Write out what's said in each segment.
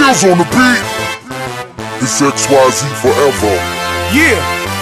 Skills on the beat. It's XYZ forever. Yeah.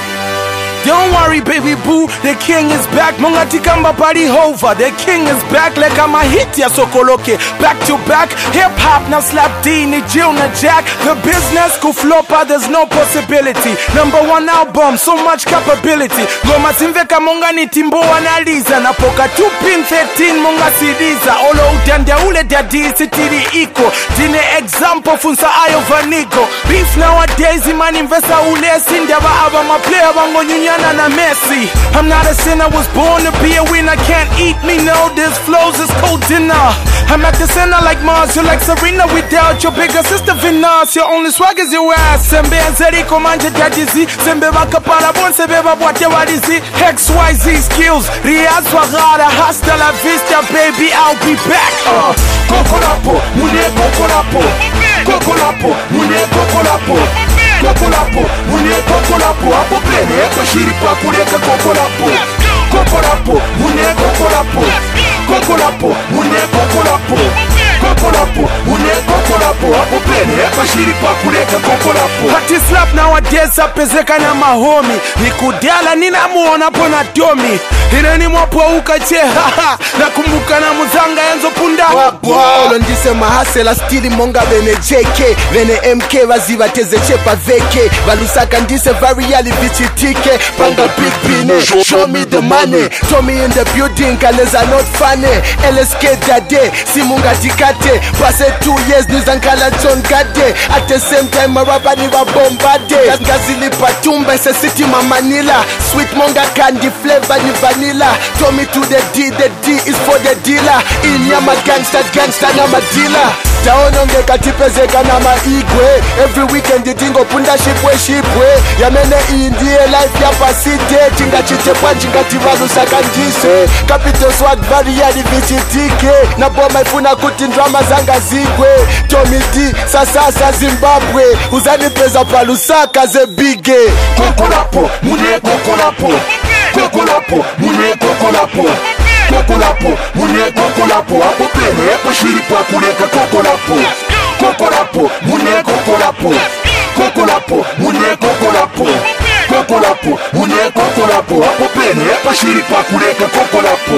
Don't worry, baby boo, the king is back. Mongati kamba pali hova. The king is back like I'm a hit ya sokoloke. Back to back, hip hop now slap D, ni Jill na Jack. The business could flop, there's no possibility. #1 album, so much capability. Goma simveka monga ni timbo analiza. Napoka 2 pin 13 monga siriza. Olo utanda ule dadi sitiri iko. Dine example funsa ayo vanigo. Beef nowadays imani investa ule sinda ba aba ma player bango nyunya na Messi. I'm not a sinner, was born to be a winner. Can't eat me, no, this flows is cold dinner. I'm at the center like Mars, you're like Serena without your bigger sister Venus. Your only swag is your ass. Sembe Nzeri komanje jadizi. Sembe bakapala bon sebe babwate wadizi. XYZ skills, Riaz Wagara. Hasta la vista, baby, I'll be back. Kokolapo, mune kokolapo. Kokolapo, mune kokolapo. Kokolapo, mune kokolapo. Apo plene, eko shiripa kureka kokolapo. Kokolapo, mune kokolapo. Kokolapo, mune kokolapo. Kokolapo, mune kokolapo. Apo plene, eko shiripa kureka kokolapo. Hati slap nowadays apezeka na mahomi. Nikudala ninamuona pona domi. Hireni mwapo ukache haha. Nakumbuka na muzanga enzo punda. Olo ndise mahasela stili monga vene JK. Vene MK vaziva teze chepa veke. Valusaka ndise variali vichitike. Panga big pine, show me the money. Tommy in the building, kaleza not funny. LSK dade, simunga tikate. Pase 2 years, nizankala John Gade. At the same time, maraba ni wa bombade. Gazili patumba, se city ma Manila. Sweet monga candy flavor ni vanilla. Tommy to the D is for the dealer. Inyama gangster na madila. Taononge katipezeka na maigwe. Every weekend itingo punda shipwe. Yamene indie life ya pasite. Chinga chitepwa chinga tivalu sakandise. Capital swag variali vichitike. Na boma ifuna kuti drama zanga zigwe. Tommy D sasa Zimbabwe. Uzani pesa palusaka ze bige. Kokolapo, mune kokolapo. Kokolapo, mune kokolapo. Kokolapo, mune kokolapo. Apo plene, eko shiripa kureka kokolapo. Kokolapo, mune kokolapo. Kokolapo, mune kokolapo. Kokolapo, mune kokolapo. Apo plene, eko shiripa kureka kokolapo.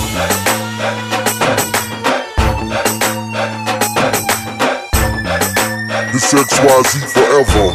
It's XYZ forever.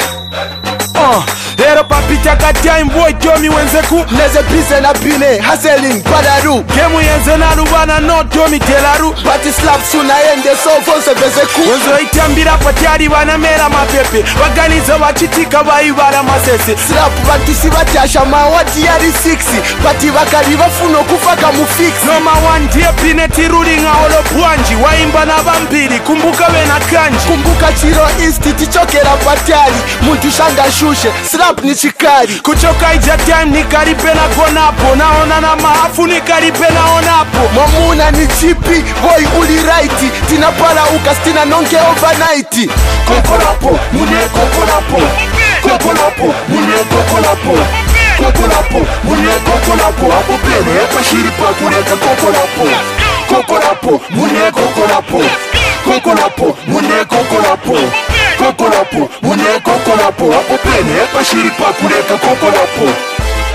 Ero papita ka time boy Tommy wenzeku. Neze bize na bine, hustling, padaru. Gemu yenze na rubana no Tommy telaru. Bati slap suna ende so fonse vezeku. Wenzo itambira patari banamera mapepe. Baganiza bachitika bayibara masese. Slap bati sibatasha mawati yari 6. Bati bakali bafuno kufaka mufix. Noma 1 dear pineti ruling olo bwanji. Waimba na bambiri, kumbuka we na kanji. Kumbuka chiro isti tichokera patari. Muntu shanga shushe, slap ni chikari. Kuchoka ija time ni karipe na konapo. Naona na maafu ni karipe na onapo. Mamuna ni chipi, boy uli righti. Tina para ukastina nonke overnight. Kokolapo, mune kokolapo. Kokolapo, mune kokolapo. Kokolapo, mune kokolapo. Apo plene, eko shiripa kureka kokolapo. Kokolapo, mune kokolapo. Kokolapo, mune kokolapo. Kokolapo, mune kokolapo. Apo plene, eko shiripa kureka kokolapo.